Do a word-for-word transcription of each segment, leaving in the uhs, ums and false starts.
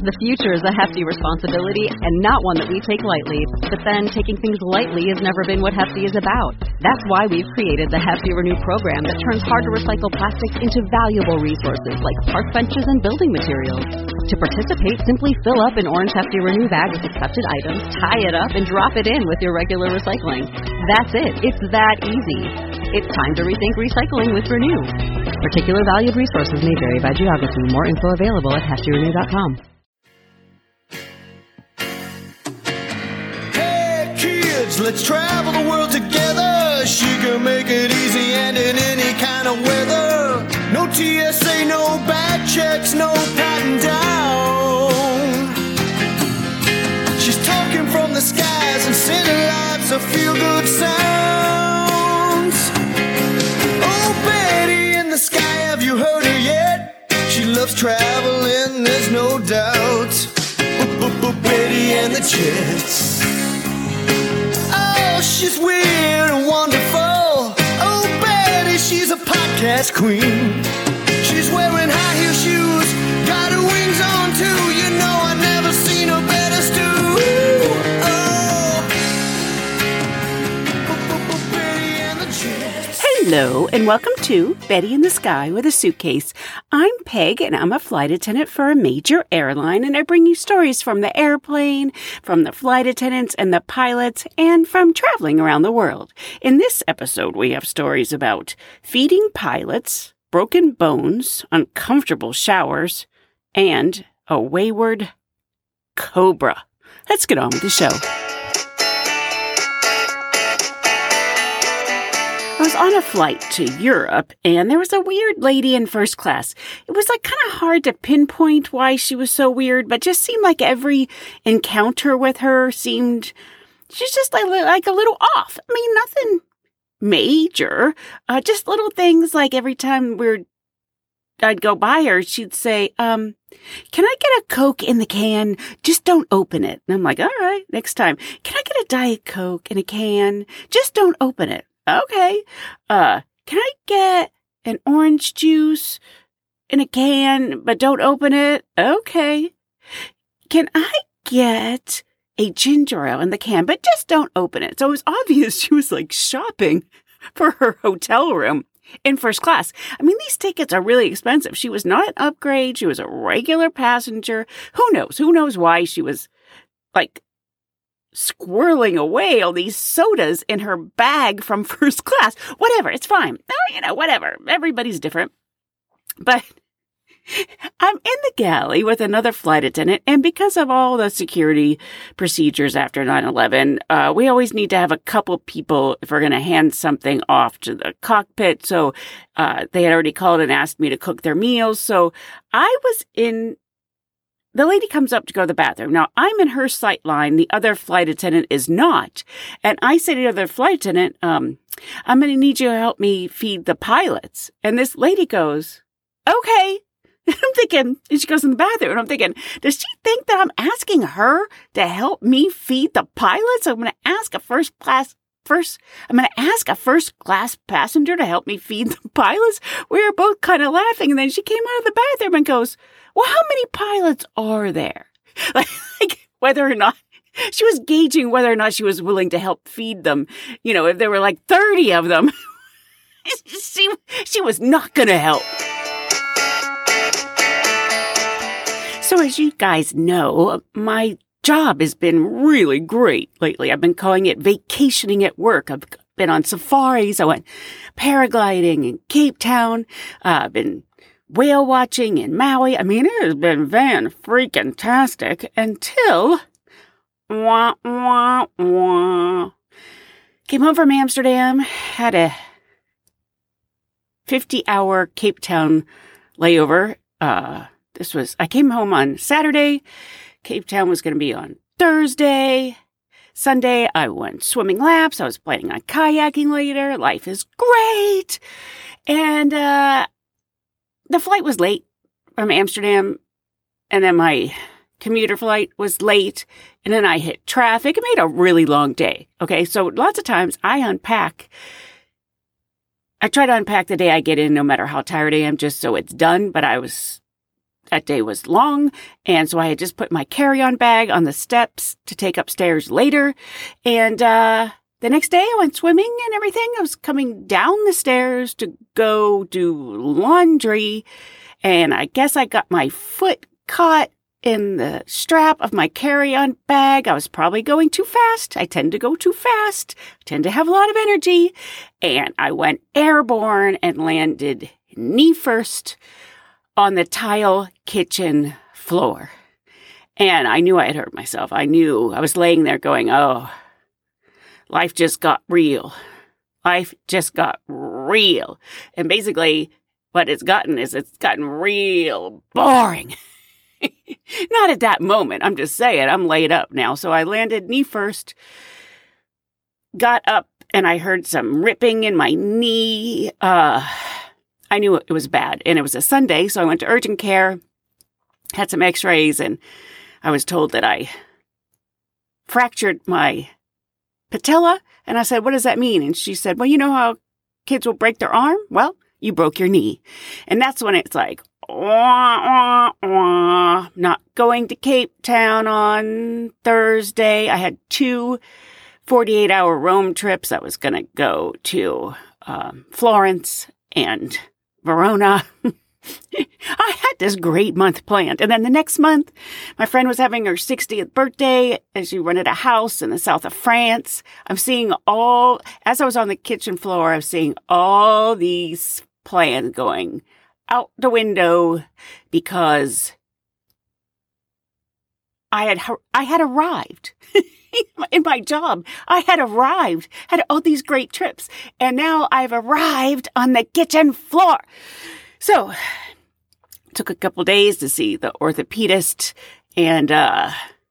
The future is a hefty responsibility and not one that we take lightly. But then, taking things lightly has never been what Hefty is about. That's why we've created the Hefty Renew program that turns hard-to-recycle plastics into valuable resources like park benches and building materials. To participate, simply fill up an orange Hefty Renew bag with accepted items, tie it up, and drop it in with your regular recycling. That's it. It's that easy. It's time to rethink recycling with Renew. Particular valued resources may vary by geography. More info available at hefty renew dot com. Hey kids, let's travel the world together. She can make it easy and in any kind of weather. No T S A, no bag checks, no patting down. She's talking from the skies and sending lots of feel-good sounds. Oh, Betty in the sky, have you heard her yet? She loves traveling, there's no doubt. Betty and the Jets. Oh, she's weird and wonderful. Oh, Betty, she's a podcast queen. She's wearing high heel shoes, got her wings on too. You know I've never seen her better stew. Oh, Betty and the Jets. Hello, and welcome to Betty in the Sky with a Suitcase. I'm Peg, and I'm a flight attendant for a major airline, and I bring you stories from the airplane, from the flight attendants and the pilots, and from traveling around the world. In this episode, we have stories about feeding pilots, broken bones, uncomfortable showers, and a wayward cobra. Let's get on with the show. I was on a flight to Europe, and there was a weird lady in first class. It was like kind of hard to pinpoint why she was so weird, but just seemed like every encounter with her seemed, she's just like, like a little off. I mean, nothing major, uh, just little things like every time we're, I'd go by her, she'd say, um, can I get a Coke in the can? Just don't open it. And I'm like, all right, next time. Can I get a Diet Coke in a can? Just don't open it. Okay. Uh, can I get an orange juice in a can, but don't open it? Okay. Can I get a ginger ale in the can, but just don't open it? So it was obvious she was like shopping for her hotel room in first class. I mean, these tickets are really expensive. She was not an upgrade. She was a regular passenger. Who knows? Who knows why she was like squirreling away all these sodas in her bag from first class. Whatever, it's fine. Oh, you know, whatever. Everybody's different. But I'm in the galley with another flight attendant, and because of all the security procedures after nine eleven, uh, we always need to have a couple people if we're going to hand something off to the cockpit. So uh, they had already called and asked me to cook their meals. So I was in The lady comes up to go to the bathroom. Now, I'm in her sight line. The other flight attendant is not. And I say to the other flight attendant, um, I'm going to need you to help me feed the pilots. And this lady goes, okay. And I'm thinking, and she goes in the bathroom, and I'm thinking, does she think that I'm asking her to help me feed the pilots? I'm going to ask a first class First, I'm going to ask a first-class passenger to help me feed the pilots. We were both kind of laughing, and then she came out of the bathroom and goes, well, how many pilots are there? Like, like, whether or not, she was gauging whether or not she was willing to help feed them. You know, if there were like thirty of them, she, she was not going to help. So as you guys know, my job has been really great lately. I've been calling it vacationing at work. I've been on safaris. I went paragliding in Cape Town. Uh, I've been whale watching in Maui. I mean, it has been van freaking tastic until wah, wah, wah. Came home from Amsterdam, had a fifty hour Cape Town layover. Uh, this was, I came home on Saturday. Cape Town was going to be on Thursday. Sunday, I went swimming laps. I was planning on kayaking later. Life is great. And uh, the flight was late from Amsterdam. And then my commuter flight was late. And then I hit traffic. It made a really long day. Okay, so lots of times I unpack. I try to unpack the day I get in, no matter how tired I am, just so it's done. But I was that day was long, and so I had just put my carry-on bag on the steps to take upstairs later. And uh, the next day I went swimming and everything. I was coming down the stairs to go do laundry, and I guess I got my foot caught in the strap of my carry-on bag. I was probably going too fast. I tend to go too fast. I tend to have a lot of energy. And I went airborne and landed knee first on the tile kitchen floor. And I knew I had hurt myself. I knew I was laying there going, oh, life just got real. Life just got real. And basically what it's gotten is it's gotten real boring. Not at that moment. I'm just saying, I'm laid up now. So I landed knee first, got up, and I heard some ripping in my knee. Uh, I knew it was bad, and it was a Sunday, so I went to urgent care, had some x-rays, and I was told that I fractured my patella. And I said, what does that mean? And she said, well, you know how kids will break their arm? Well, you broke your knee. And that's when it's like, wah, wah, wah. Not going to Cape Town on Thursday. I had two forty-eight hour Rome trips. I was going to go to um, Florence and Verona. I had this great month planned. And then the next month, my friend was having her sixtieth birthday, and she rented a house in the south of France. I'm seeing all, as I was on the kitchen floor, I was seeing all these plans going out the window because I had, I had arrived in my job. I had arrived, had all these great trips, and now I've arrived on the kitchen floor. So, it took a couple days to see the orthopedist, and uh,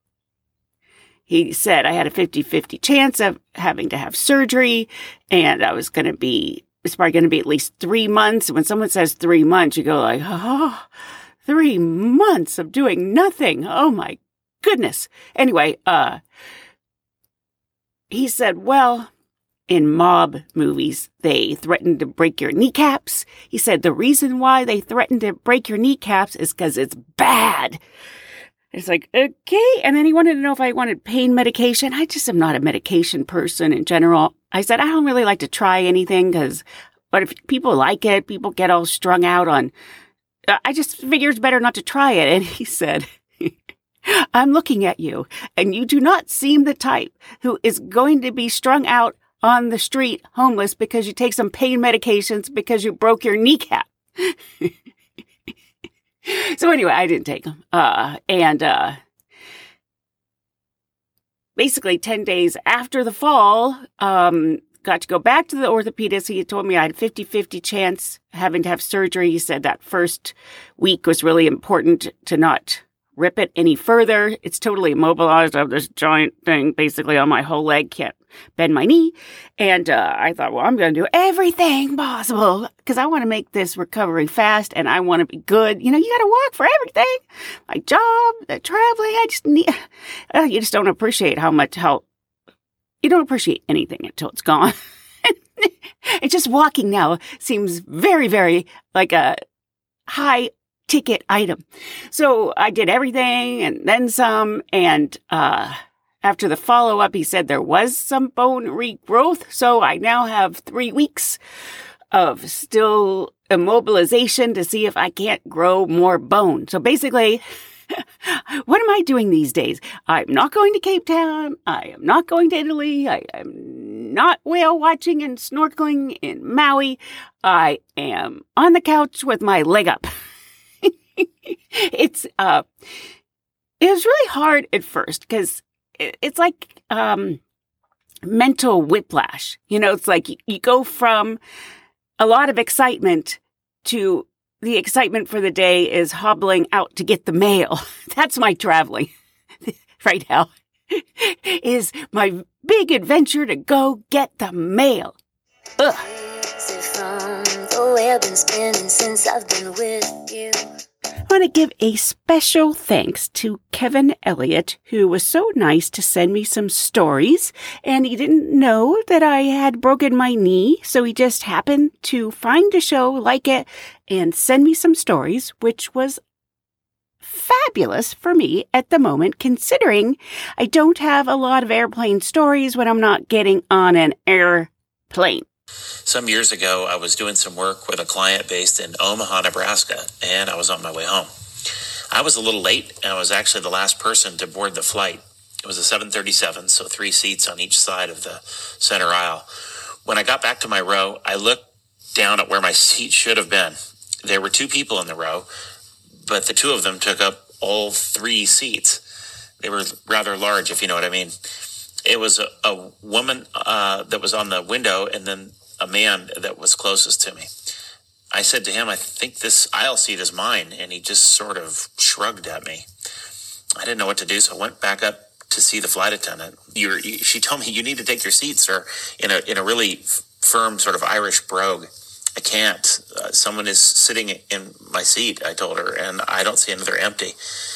he said I had a fifty-fifty chance of having to have surgery, and I was going to be, it's probably going to be at least three months. When someone says three months, you go like, oh, three months of doing nothing. Oh my goodness. Anyway, uh, he said, well, in mob movies, they threaten to break your kneecaps. He said the reason why they threaten to break your kneecaps is because it's bad. It's like, okay. And then he wanted to know if I wanted pain medication. I just am not a medication person in general. I said, I don't really like to try anything because, but if people like it, people get all strung out on, uh, I just figure it's better not to try it. And he said, I'm looking at you, and you do not seem the type who is going to be strung out on the street homeless because you take some pain medications because you broke your kneecap. So anyway, I didn't take them. Uh, and uh, basically ten days after the fall, um, got to go back to the orthopedist. He told me I had a fifty-fifty chance having to have surgery. He said that first week was really important to not rip it any further. It's totally immobilized. I have this giant thing basically on my whole leg. Can't bend my knee. And uh, I thought, well, I'm going to do everything possible because I want to make this recovery fast and I want to be good. You know, you got to work for everything. My job, the traveling. I just need, uh, you just don't appreciate how much, how, you don't appreciate anything until it's gone. It's just walking now seems very, very like a high ticket item. So I did everything and then some. And uh, after the follow-up, he said there was some bone regrowth. So I now have three weeks of still immobilization to see if I can't grow more bone. So basically, what am I doing these days? I'm not going to Cape Town. I am not going to Italy. I am not whale watching and snorkeling in Maui. I am on the couch with my leg up. It's, uh, it was really hard at first because it, it's like, um, mental whiplash. You know, it's like you, you go from a lot of excitement to the excitement for the day is hobbling out to get the mail. That's my traveling right now, is my big adventure to go get the mail. Ugh. From the way I've been spinning since I've been with you. I want to give a special thanks to Kevin Elliott, who was so nice to send me some stories, and he didn't know that I had broken my knee, so he just happened to find a show, like it, and send me some stories, which was fabulous for me at the moment, considering I don't have a lot of airplane stories when I'm not getting on an airplane. Some years ago, I was doing some work with a client based in Omaha, Nebraska, and I was on my way home. I was a little late, and I was actually the last person to board the flight. It was a seven thirty-seven, so three seats on each side of the center aisle. When I got back to my row, I looked down at where my seat should have been. There were two people in the row, but the two of them took up all three seats. They were rather large, if you know what I mean. It was a, a woman uh, that was on the window and then a man that was closest to me. I said to him, I think this aisle seat is mine, and he just sort of shrugged at me. I didn't know what to do, so I went back up to see the flight attendant. You're, you, she told me, you need to take your seat, sir, in a, in a really f- firm sort of Irish brogue. I can't. Uh, someone is sitting in my seat, I told her, and I don't see another empty.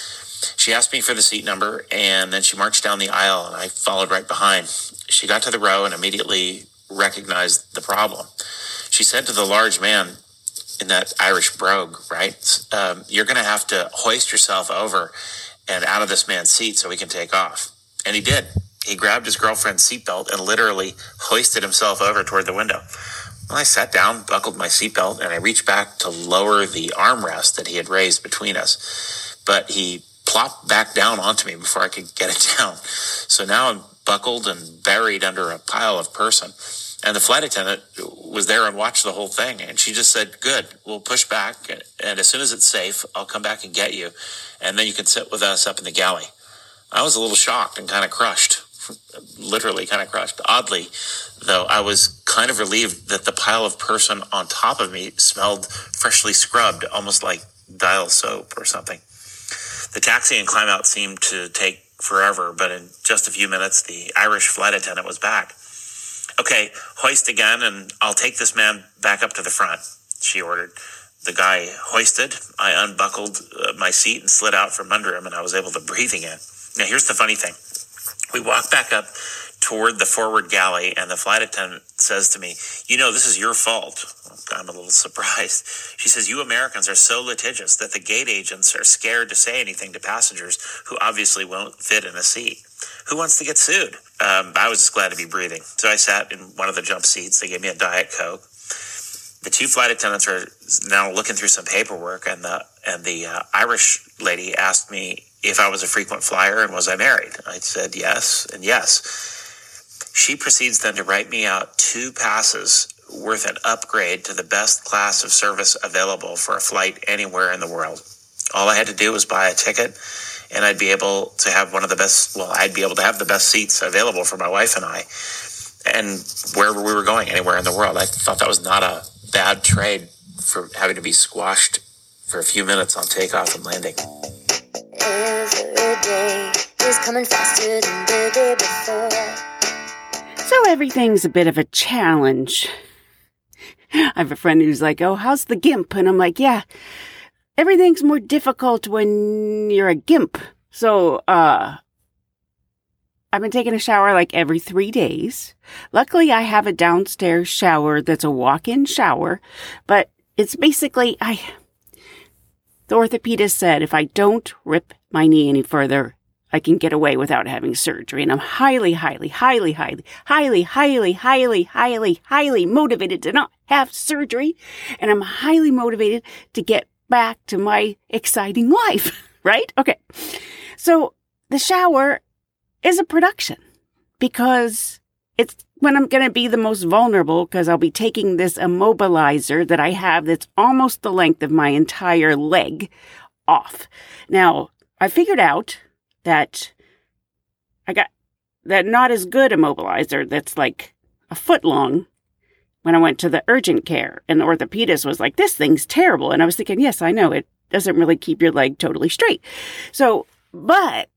She asked me for the seat number, and then she marched down the aisle, and I followed right behind. She got to the row and immediately recognized the problem. She said to the large man in that Irish brogue, right, um, you're going to have to hoist yourself over and out of this man's seat so he can take off. And he did. He grabbed his girlfriend's seatbelt and literally hoisted himself over toward the window. Well, I sat down, buckled my seatbelt, and I reached back to lower the armrest that he had raised between us. But he plopped back down onto me before I could get it down. So now I'm buckled and buried under a pile of person. And the flight attendant was there and watched the whole thing. And she just said, good, we'll push back. And as soon as it's safe, I'll come back and get you. And then you can sit with us up in the galley. I was a little shocked and kind of crushed. Literally kind of crushed. Oddly, though, I was kind of relieved that the pile of person on top of me smelled freshly scrubbed, almost like Dial soap or something. The taxi and climb out seemed to take forever, but in just a few minutes, the Irish flight attendant was back. Okay, hoist again, and I'll take this man back up to the front, she ordered. The guy hoisted. I unbuckled uh, my seat and slid out from under him, and I was able to breathe again. Now, here's the funny thing. We walked back up toward the forward galley, and the flight attendant says to me, you know, this is your fault. I'm a little surprised. She says, you Americans are so litigious that the gate agents are scared to say anything to passengers who obviously won't fit in a seat. Who wants to get sued? Um, I was just glad to be breathing. So I sat in one of the jump seats. They gave me a Diet Coke. The two flight attendants are now looking through some paperwork, and the and the uh, Irish lady asked me if I was a frequent flyer and was I married. I said yes and yes. She proceeds then to write me out two passes worth an upgrade to the best class of service available for a flight anywhere in the world. All I had to do was buy a ticket, and I'd be able to have one of the best, well, I'd be able to have the best seats available for my wife and I, and wherever we were going, anywhere in the world. I thought that was not a bad trade for having to be squashed for a few minutes on takeoff and landing. Every day is coming faster than the day before. So everything's a bit of a challenge. I have a friend who's like, oh, how's the GIMP? And I'm like, yeah, everything's more difficult when you're a GIMP. So, uh, I've been taking a shower like every three days. Luckily, I have a downstairs shower that's a walk-in shower, but it's basically, I, the orthopedist said if I don't rip my knee any further, I can get away without having surgery. And I'm highly, highly, highly, highly, highly, highly, highly, highly, highly motivated to not have surgery. And I'm highly motivated to get back to my exciting life, right? Okay. So the shower is a production because it's when I'm going to be the most vulnerable because I'll be taking this immobilizer that I have that's almost the length of my entire leg off. Now, I figured out that I got that not as good immobilizer that's like a foot long when I went to the urgent care, and the orthopedist was like, this thing's terrible. And I was thinking, yes, I know, it doesn't really keep your leg totally straight. So, but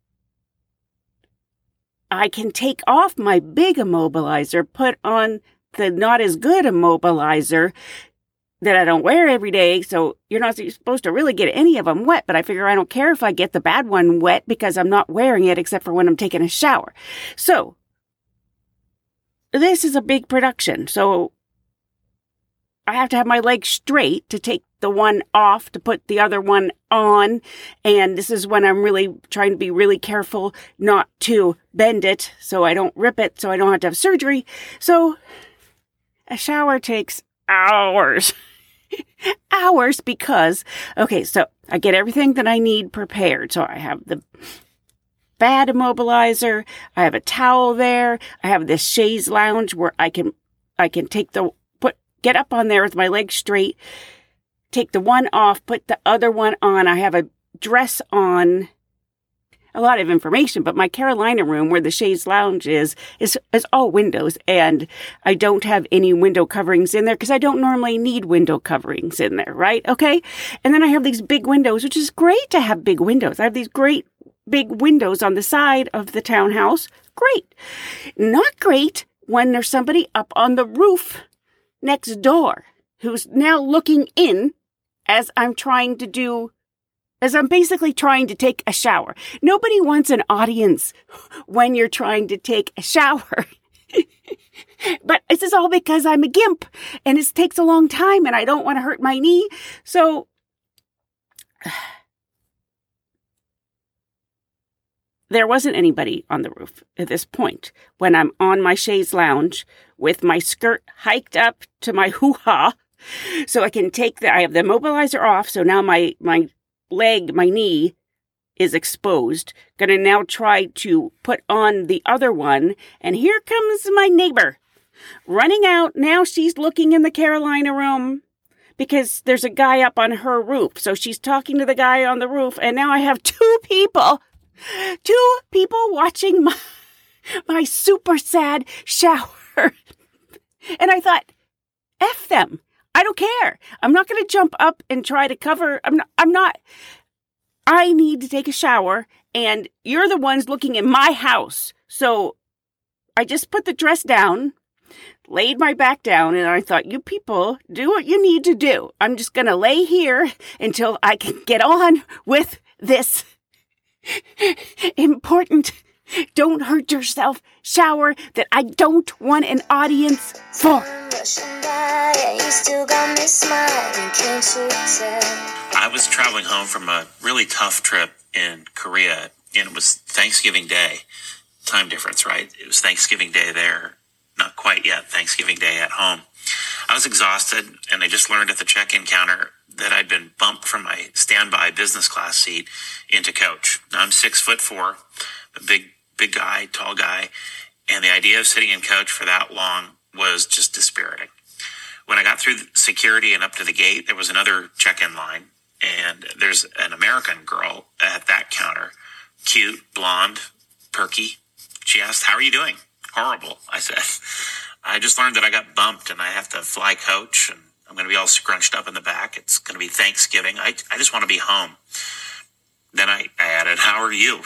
I can take off my big immobilizer, put on the not as good immobilizer that I don't wear every day, so you're not supposed to really get any of them wet, but I figure I don't care if I get the bad one wet because I'm not wearing it except for when I'm taking a shower. So, this is a big production. So, I have to have my legs straight to take the one off to put the other one on. And this is when I'm really trying to be really careful not to bend it so I don't rip it, so I don't have to have surgery. So a shower takes hours. hours because, okay, so I get everything that I need prepared. So I have the bad immobilizer. I have a towel there. I have this chaise lounge where I can, I can take the, put, get up on there with my legs straight, take the one off, put the other one on. I have a dress on. A lot of information, but my Carolina room where the chaise lounge is, is, is all windows, and I don't have any window coverings in there because I don't normally need window coverings in there, right? Okay. And then I have these big windows, which is great to have big windows. I have these great big windows on the side of the townhouse. Great. Not great when there's somebody up on the roof next door who's now looking in as I'm trying to do As I'm basically trying to take a shower. Nobody wants an audience when you're trying to take a shower. But this is all because I'm a gimp and it takes a long time and I don't want to hurt my knee. So there wasn't anybody on the roof at this point when I'm on my chaise lounge with my skirt hiked up to my hoo-ha. So I can take the, I have the immobilizer off. So now my, my, leg, my knee is exposed. Gonna now try to put on the other one. And here comes my neighbor running out. Now she's looking in the Carolina room because there's a guy up on her roof. So she's talking to the guy on the roof. And now I have two people, two people watching my, my super sad shower. And I thought, F them. I don't care. I'm not going to jump up and try to cover. I'm not, I'm not. I need to take a shower and you're the ones looking in my house. So I just put the dress down, laid my back down, and I thought, you people do what you need to do. I'm just going to lay here until I can get on with this important, don't hurt yourself shower that I don't want an audience for. I was traveling home from a really tough trip in Korea, and it was Thanksgiving Day. Time difference, right? It was Thanksgiving Day there. Not quite yet Thanksgiving Day at home. I was exhausted, and I just learned at the check-in counter that I'd been bumped from my standby business class seat into coach. Now, I'm six foot four, a big, big guy, tall guy, and the idea of sitting in coach for that long was just dispiriting. When I got through security and up to the gate, there was another check-in line, and there's an American girl at that counter, cute, blonde, perky. She asked, "How are you doing?" "Horrible," I said. "I just learned that I got bumped and I have to fly coach, and I'm going to be all scrunched up in the back. It's going to be Thanksgiving. I, I just want to be home." Then I, I added, "How are you?"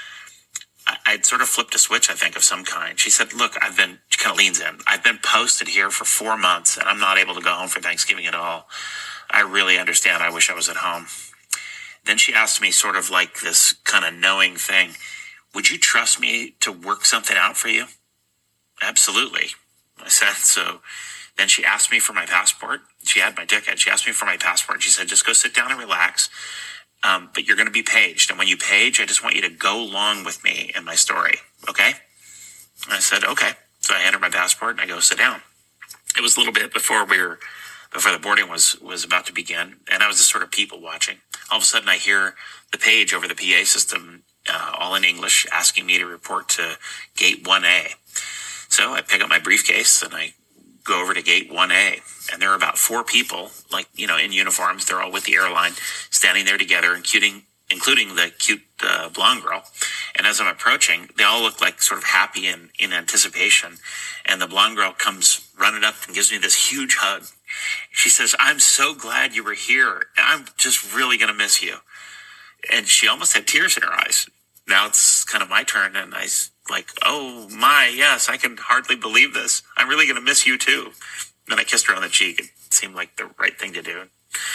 I, I'd sort of flipped a switch, I think, of some kind. She said, "Look, I've been," she kind of leans in, "I've been posted here for four months and I'm not able to go home for Thanksgiving at all. I really understand. I wish I was at home." Then she asked me sort of like this kind of knowing thing, "Would you trust me to work something out for you?" "Absolutely," I said. So then she asked me for my passport. She had my ticket. She asked me for my passport. She said, "Just go sit down and relax. Um, but you're going to be paged. And when you page, I just want you to go along with me in my story. Okay?" And I said, "Okay." So I handed her my passport and I go sit down. It was a little bit before we were, before the boarding was, was about to begin. And I was just sort of people watching. All of a sudden I hear the page over the P A system, uh, all in English, asking me to report to gate one A. So I pick up my briefcase and I go over to gate one A, and there are about four people, like, you know, in uniforms. They're all with the airline, standing there together, including including the cute uh, blonde girl. And as I'm approaching, they all look like sort of happy and in anticipation. And the blonde girl comes running up and gives me this huge hug. She says, "I'm so glad you were here, and I'm just really going to miss you." And she almost had tears in her eyes. Now it's kind of my turn, and I like, "Oh my, yes, I can hardly believe this. I'm really going to miss you too." Then I kissed her on the cheek. It seemed like the right thing to do.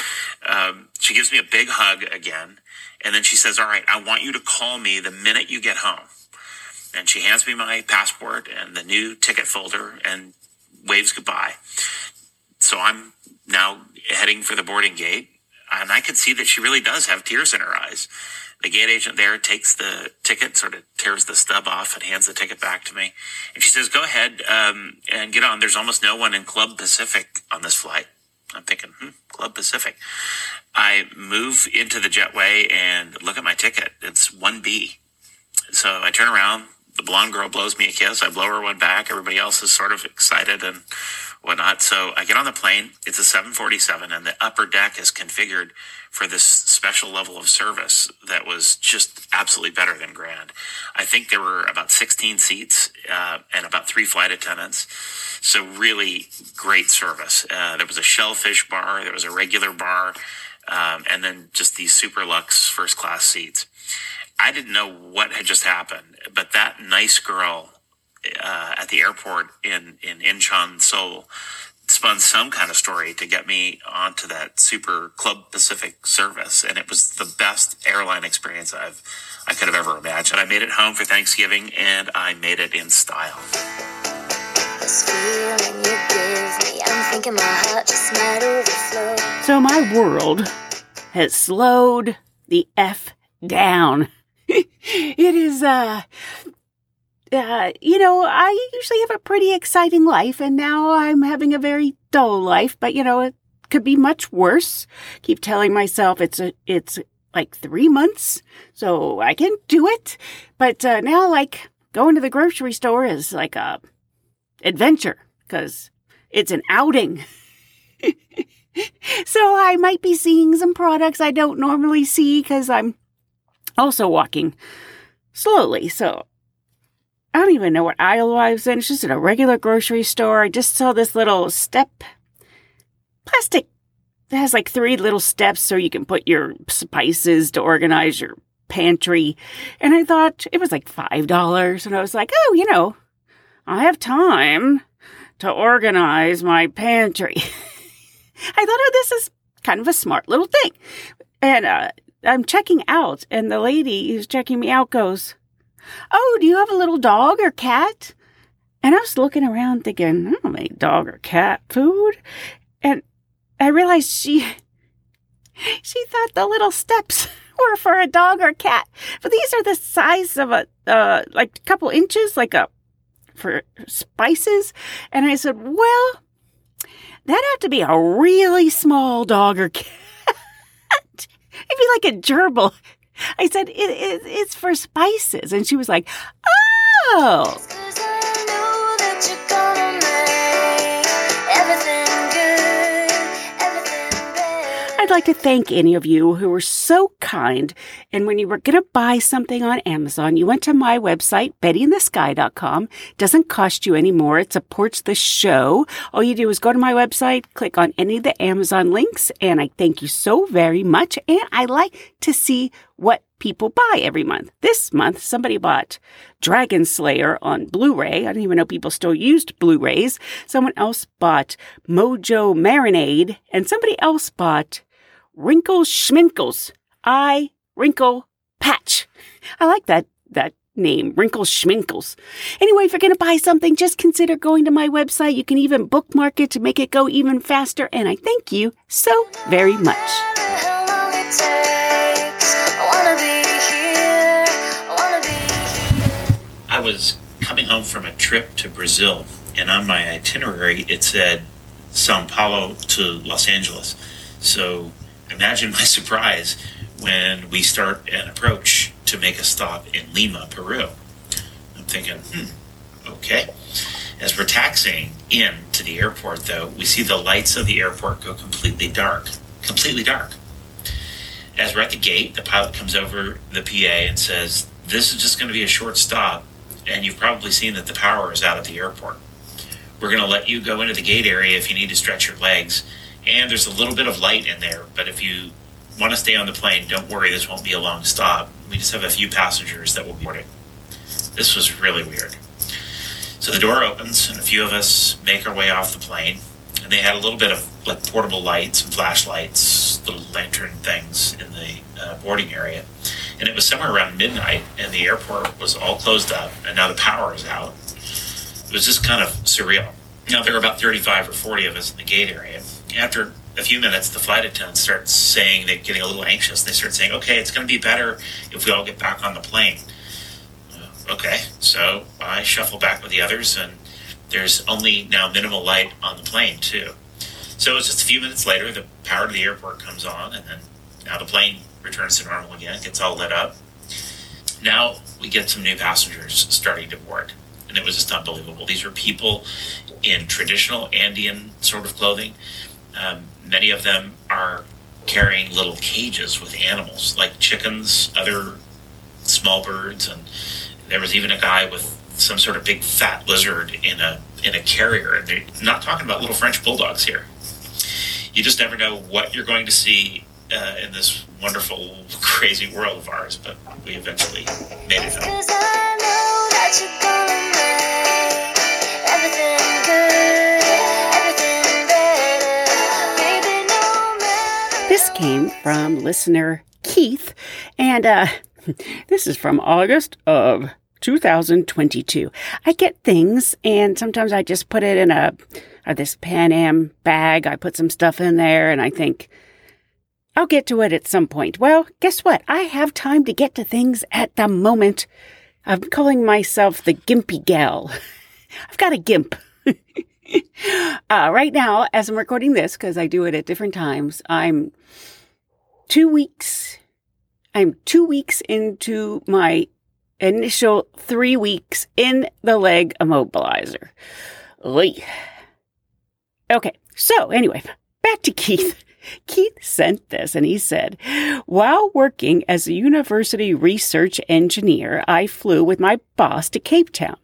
Um, she gives me a big hug again, and then she says, "All right, I want you to call me the minute you get home." And she hands me my passport and the new ticket folder and waves goodbye. so I'm now heading for the boarding gate, and I could see that she really does have tears in her eyes. The gate agent there takes the ticket, sort of tears the stub off and hands the ticket back to me. And she says, go ahead um, and get on. There's almost no one in Club Pacific on this flight. I'm thinking, hmm, Club Pacific. I move into the jetway and look at my ticket. It's one B. So I turn around. The blonde girl blows me a kiss. I blow her one back. Everybody else is sort of excited and whatnot. So I get on the plane. It's a seven forty-seven, and the upper deck is configured for this special level of service that was just absolutely better than Grand. I think there were about sixteen seats uh, and about three flight attendants. So really great service. Uh, there was a shellfish bar. There was a regular bar. Um, and then just these super luxe first class seats. I didn't know what had just happened, but that nice girl uh, at the airport in, in Incheon, Seoul, spun some kind of story to get me onto that super Club Pacific service. And it was the best airline experience I've I could have ever imagined. I made it home for Thanksgiving, and I made it in style. This feeling you give me, I'm thinking my heart just might overflow. So my world has slowed the F down. It is, uh, uh, you know, I usually have a pretty exciting life, and now I'm having a very dull life, but, you know, it could be much worse. Keep telling myself it's a, it's like three months, so I can do it. But uh, now, like, going to the grocery store is like a adventure, because it's an outing. So I might be seeing some products I don't normally see, because I'm also walking slowly. So I don't even know what aisle I was in. It's just at a regular grocery store. I just saw this little step plastic that has like three little steps so you can put your spices to organize your pantry. And I thought it was like five dollars. And I was like, oh, you know, I have time to organize my pantry. I thought, oh, this is kind of a smart little thing. And uh, I'm checking out, and the lady who's checking me out goes, oh, do you have a little dog or cat? And I was looking around thinking, I don't make dog or cat food. And I realized she, she thought the little steps were for a dog or cat. But these are the size of a, uh, like a couple inches, like a, for spices. And I said, well, that'd have to be a really small dog or cat. It'd be like a gerbil. I said, it, it, it's for spices. And she was like, oh. I'd like to thank any of you who were so kind. And when you were going to buy something on Amazon, you went to my website, betty in the sky dot com. It doesn't cost you any more. It supports the show. All you do is go to my website, click on any of the Amazon links, and I thank you so very much. And I like to see what people buy every month. This month, somebody bought Dragon Slayer on Blu-ray. I didn't even know people still used Blu-rays. Someone else bought Mojo Marinade, and somebody else bought Wrinkle Schminkles. I Wrinkle Patch. I like that that name, Wrinkle Schminkles. Anyway, if you're going to buy something, just consider going to my website. You can even bookmark it to make it go even faster. And I thank you so very much. I was coming home from a trip to Brazil, and on my itinerary it said Sao Paulo to Los Angeles. So imagine my surprise when we start an approach to make a stop in Lima, Peru. I'm thinking, hmm, okay. As we're taxiing in to the airport, though, we see the lights of the airport go completely dark. Completely dark. As we're at the gate, the pilot comes over the P A and says, this is just going to be a short stop, and you've probably seen that the power is out at the airport. We're going to let you go into the gate area if you need to stretch your legs, and there's a little bit of light in there, but if you want to stay on the plane, don't worry, this won't be a long stop. We just have a few passengers that will be boarding. This was really weird. So the door opens, and a few of us make our way off the plane, and they had a little bit of like portable lights and flashlights, little lantern things in the uh, boarding area. And it was somewhere around midnight, and the airport was all closed up, and now the power is out. It was just kind of surreal. Now, there were about thirty-five or forty of us in the gate area. After a few minutes, the flight attendants start saying, they're getting a little anxious. They start saying, okay, it's going to be better if we all get back on the plane. Uh, okay, so I shuffle back with the others, and there's only now minimal light on the plane, too. So it's just a few minutes later, the power to the airport comes on, and then now the plane returns to normal again, gets all lit up. Now we get some new passengers starting to board, and it was just unbelievable. These were people in traditional Andean sort of clothing. Um, many of them are carrying little cages with animals, like chickens, other small birds, and there was even a guy with some sort of big fat lizard in a in a carrier. And they're not talking about little French bulldogs here. You just never know what you're going to see uh, in this wonderful, crazy world of ours, but we eventually made it out. Cause I know that you're gonna make everything good, everything better. Baby, no matter. This came from listener Keith, and uh, this is from August of two thousand twenty-two. I get things, and sometimes I just put it in a, a this Pan Am bag. I put some stuff in there, and I think, I'll get to it at some point. Well, guess what? I have time to get to things at the moment. I'm calling myself the Gimpy Gal. I've got a gimp. uh, right now, as I'm recording this, because I do it at different times, I'm two weeks, I'm two weeks into my initial three weeks in the leg immobilizer. Oy. Okay, so anyway, back to Keith. Keith sent this, and he said, while working as a university research engineer, I flew with my boss to Cape Town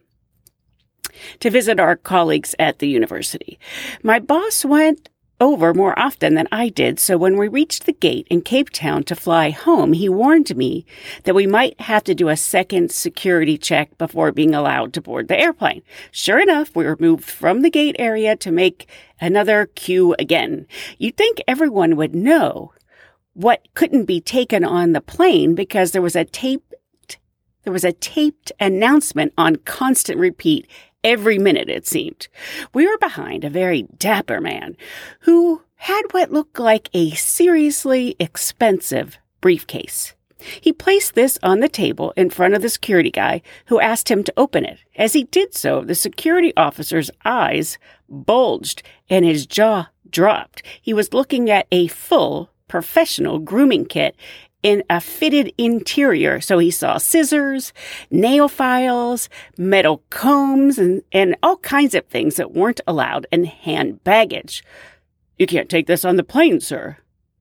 to visit our colleagues at the university. My boss went over more often than I did, so when we reached the gate in Cape Town to fly home, he warned me that we might have to do a second security check before being allowed to board the airplane. Sure enough, we were moved from the gate area to make another queue again. You'd think everyone would know what couldn't be taken on the plane because there was a taped, there was a taped announcement on constant repeat every minute, it seemed. We were behind a very dapper man who had what looked like a seriously expensive briefcase. He placed this on the table in front of the security guy, who asked him to open it. As he did so, the security officer's eyes bulged and his jaw dropped. He was looking at a full professional grooming kit in a fitted interior. So he saw scissors, nail files, metal combs, and, and all kinds of things that weren't allowed in hand baggage. You can't take this on the plane, sir.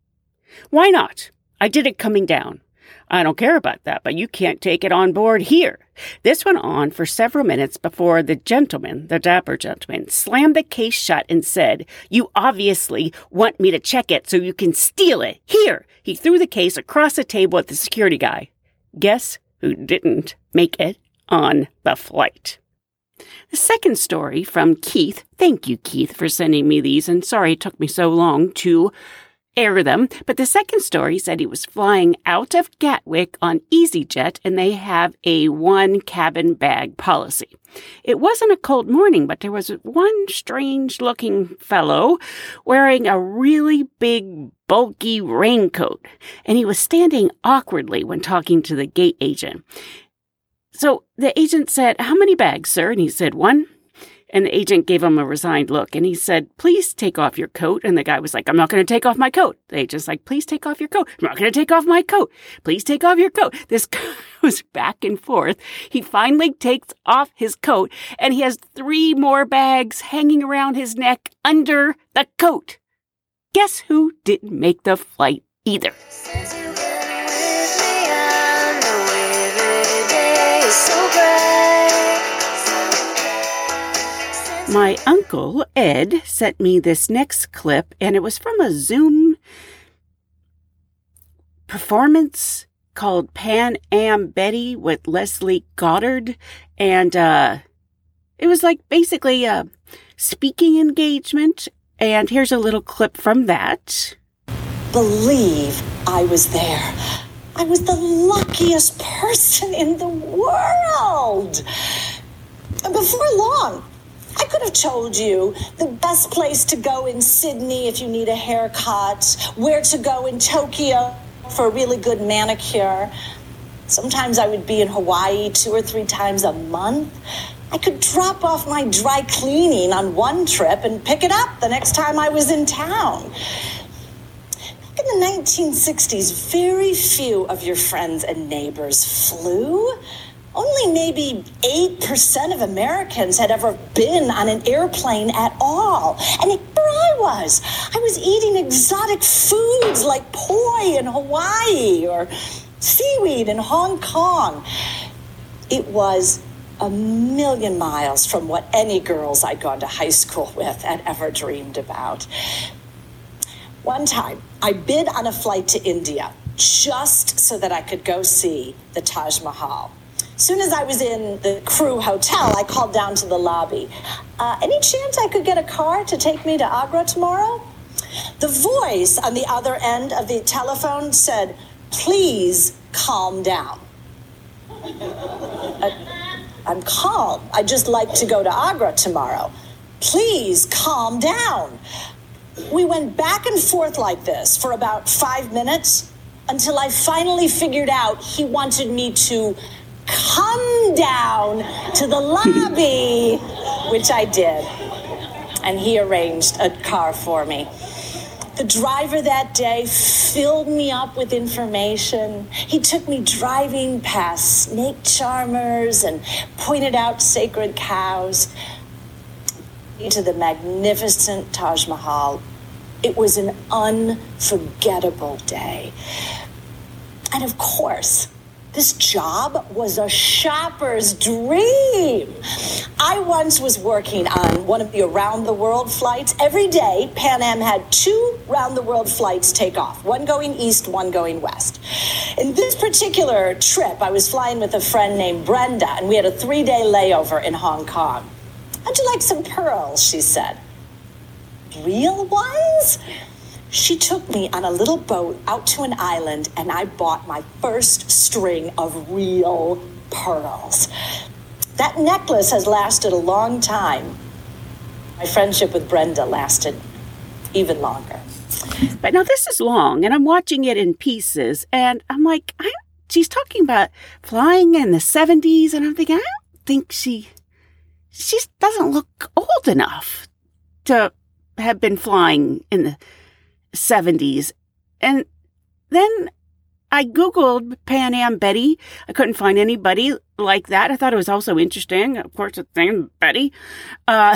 Why not? I did it coming down. I don't care about that, but you can't take it on board here. This went on for several minutes before the gentleman, the dapper gentleman, slammed the case shut and said, you obviously want me to check it so you can steal it. Here! He threw the case across the table at the security guy. Guess who didn't make it on the flight? The second story from Keith. Thank you, Keith, for sending me these, and sorry it took me so long to air them. But the second story said he was flying out of Gatwick on EasyJet, and they have a one-cabin bag policy. It wasn't a cold morning, but there was one strange-looking fellow wearing a really big, bulky raincoat, and he was standing awkwardly when talking to the gate agent. So the agent said, how many bags, sir? And he said, one. And the agent gave him a resigned look, and he said, please take off your coat. And the guy was like, I'm not going to take off my coat. The agent's like, please take off your coat. I'm not going to take off my coat. Please take off your coat. This guy was back and forth. He finally takes off his coat, and he has three more bags hanging around his neck under the coat. Guess who didn't make the flight either? Since you've been with me, I know every day is so bright. My uncle, Ed, sent me this next clip, and it was from a Zoom performance called Pan Am Betty with Leslie Goddard, and uh, it was like basically a speaking engagement, and here's a little clip from that. Believe I was there. I was the luckiest person in the world. Before long, I could have told you the best place to go in Sydney if you need a haircut, where to go in Tokyo for a really good manicure. Sometimes I would be in Hawaii two or three times a month. I could drop off my dry cleaning on one trip and pick it up the next time I was in town. Back in the nineteen sixties, very few of your friends and neighbors flew. Only maybe eight percent of Americans had ever been on an airplane at all. And here I was. I was eating exotic foods like poi in Hawaii or seaweed in Hong Kong. It was a million miles from what any girls I'd gone to high school with had ever dreamed about. One time, I bid on a flight to India just so that I could go see the Taj Mahal. As soon as I was in the crew hotel, I called down to the lobby. Uh, any chance I could get a car to take me to Agra tomorrow? The voice on the other end of the telephone said, "Please calm down." uh, I'm calm. I'd just like to go to Agra tomorrow. Please calm down. We went back and forth like this for about five minutes until I finally figured out he wanted me to come down to the lobby, which I did. And he arranged a car for me. The driver that day filled me up with information. He took me driving past snake charmers and pointed out sacred cows to the magnificent Taj Mahal. It was an unforgettable day. And of course, this job was a shopper's dream. I once was working on one of the around-the-world flights. Every day, Pan Am had two round-the-world flights take off, one going east, one going west. In this particular trip, I was flying with a friend named Brenda, and we had a three-day layover in Hong Kong. "How'd you like some pearls?" she said. "Real ones?" She took me on a little boat out to an island, and I bought my first string of real pearls. That necklace has lasted a long time. My friendship with Brenda lasted even longer. But now this is long, and I'm watching it in pieces, and I'm like, I, she's talking about flying in the seventies, and I'm thinking, I don't think she, she doesn't look old enough to have been flying in the seventies. And then I Googled Pan Am Betty. I couldn't find anybody like that. I thought it was also interesting. Of course, it's named Betty. Uh,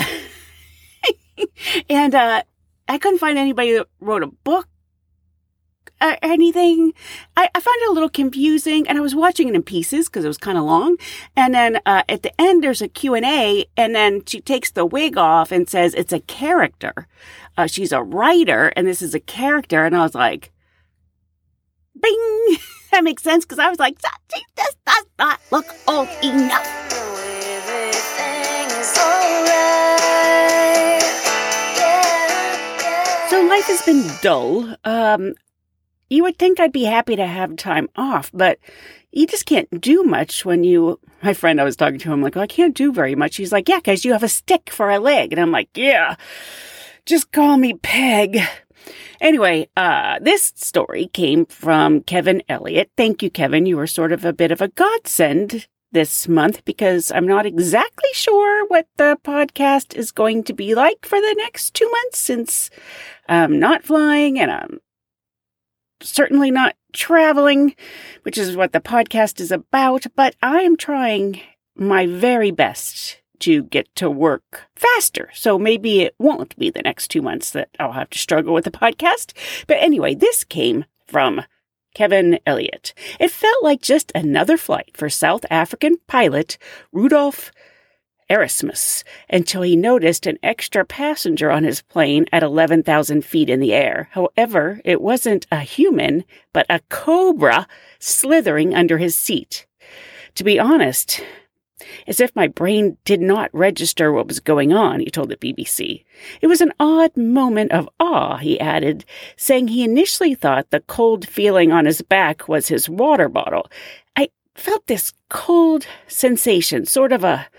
and uh, I couldn't find anybody that wrote a book or anything. I, I found it a little confusing, and I was watching it in pieces because it was kind of long. And then uh, at the end, there's a Q and A, and then she takes the wig off and says it's a character. Uh, she's a writer, and this is a character. And I was like, bing! That makes sense, because I was like, she just does not look old enough. So life has been dull. Um, you would think I'd be happy to have time off, but you just can't do much when you... My friend I was talking to, I'm like, well, I can't do very much. She's like, yeah, because you have a stick for a leg. And I'm like, yeah. Just call me Peg. Anyway, uh, this story came from Kevin Elliott. Thank you, Kevin. You were sort of a bit of a godsend this month because I'm not exactly sure what the podcast is going to be like for the next two months since I'm not flying and I'm certainly not traveling, which is what the podcast is about. But I am trying my very best to get to work faster. So maybe it won't be the next two months that I'll have to struggle with the podcast. But anyway, this came from Kevin Elliott. It felt like just another flight for South African pilot Rudolf Erasmus until he noticed an extra passenger on his plane at eleven thousand feet in the air. However, it wasn't a human, but a cobra slithering under his seat. To be honest, as if my brain did not register what was going on, he told the B B C. It was an odd moment of awe, he added, saying he initially thought the cold feeling on his back was his water bottle. I felt this cold sensation, sort of a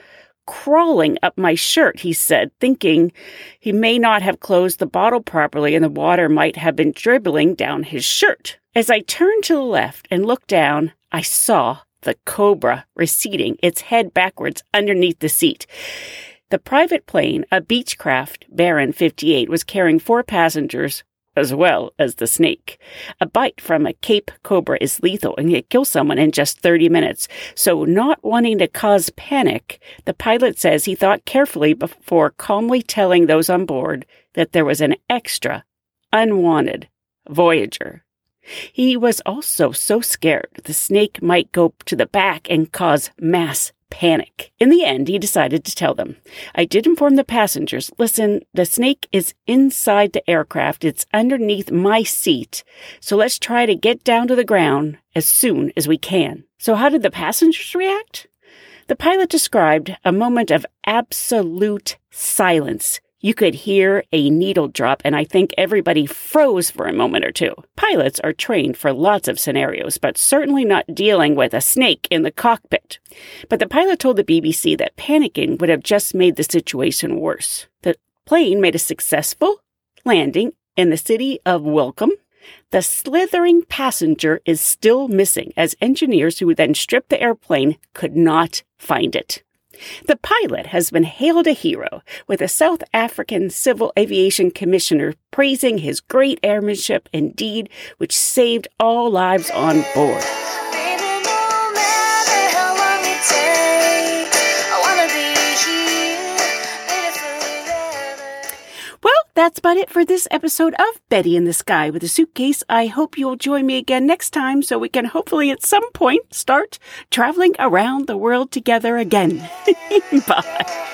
crawling up my shirt, he said, thinking he may not have closed the bottle properly and the water might have been dribbling down his shirt. As I turned to the left and looked down, I saw the Cobra receding, its head backwards underneath the seat. The private plane, a Beechcraft Baron fifty-eight, was carrying four passengers as well as the snake. A bite from a Cape Cobra is lethal and can kill someone in just thirty minutes. So not wanting to cause panic, the pilot says he thought carefully before calmly telling those on board that there was an extra, unwanted Voyager. He was also so scared the snake might go to the back and cause mass panic. In the end, he decided to tell them. I did inform the passengers, listen, the snake is inside the aircraft. It's underneath my seat. So let's try to get down to the ground as soon as we can. So how did the passengers react? The pilot described a moment of absolute silence. You could hear a needle drop, and I think everybody froze for a moment or two. Pilots are trained for lots of scenarios, but certainly not dealing with a snake in the cockpit. But the pilot told the B B C that panicking would have just made the situation worse. The plane made a successful landing in the city of Welcome. The slithering passenger is still missing, as engineers who then stripped the airplane could not find it. The pilot has been hailed a hero, with a South African Civil Aviation Commissioner praising his great airmanship and deed, which saved all lives on board. Baby, no matter how long it takes, I wanna be here, baby, forever. Well, that's about it for this episode of Betty in the Sky with a Suitcase. I hope you'll join me again next time so we can hopefully at some point start traveling around the world together again. Bye.